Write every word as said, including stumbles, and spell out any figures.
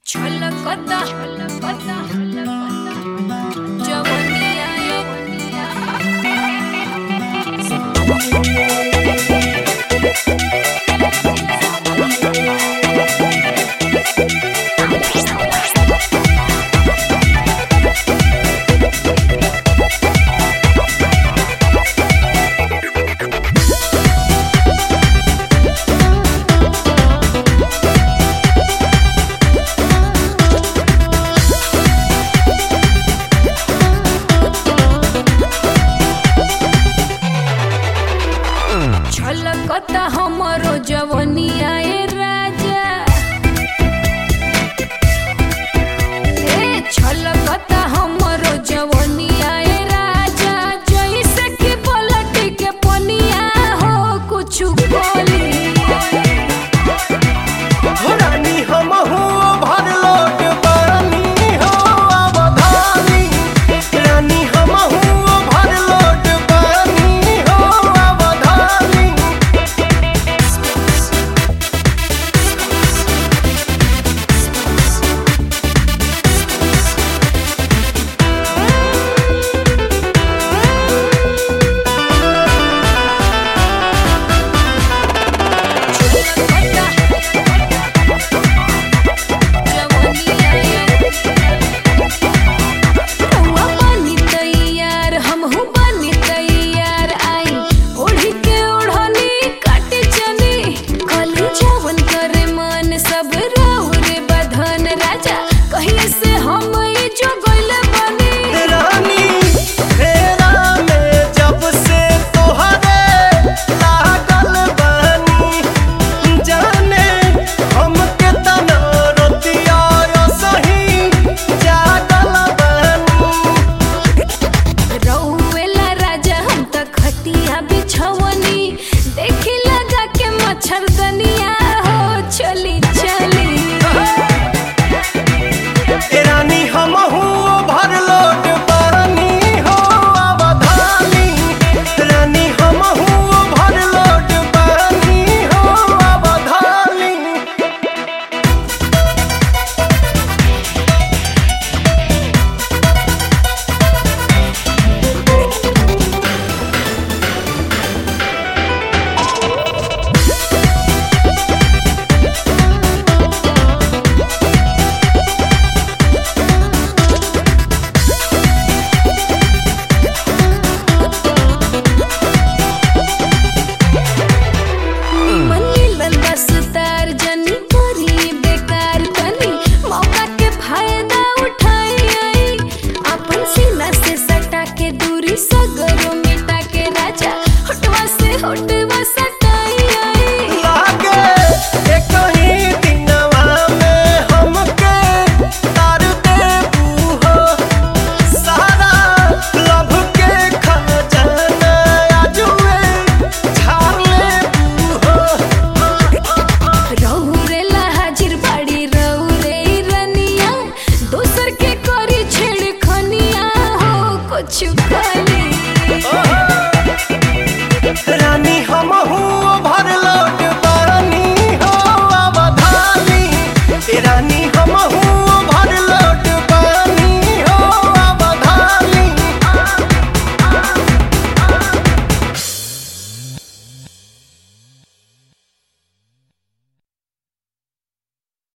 छलकता छलकता जवनिया छलकता हमरो जवनिया ए राजा ए छलकता हमरो जवनिया ए राजा जैसे कि पलटी के पनिया हो कुछ बोली रानी हम हो भर लोट पानी हो अवधानी रानी हम हो भर लोट पानी हो अवधानी सब राहु रे बधन राजा कहीं से हम जो गइल बनी रानी फेरा में जब से तोहरे लागल बनी जाने हमके तना रोतिया सही जागल बनी रहुएला राजा हम त खटिया बिछवनी देखी लगा के मच्छरदनिया हो चली चली रानी हम हूँ भर लोट पानी हो अवधानी रानी हम हूँ भर लोट पानी हो अवधानी सगरो मिटा के राजा होटवा से होटवा सटाई आई लागे एक ही दिनवा में हमके तार देबू हो सारा लभ के खजाना आजुए झाड़ लेबू हो रहु रे ला हाजिर बाड़ी रहु रे रनिया दोसर के करी छेड़ खनिया हो कुछ खाली रानी हम हूँ भर लोट पानी हो अवधानी रानी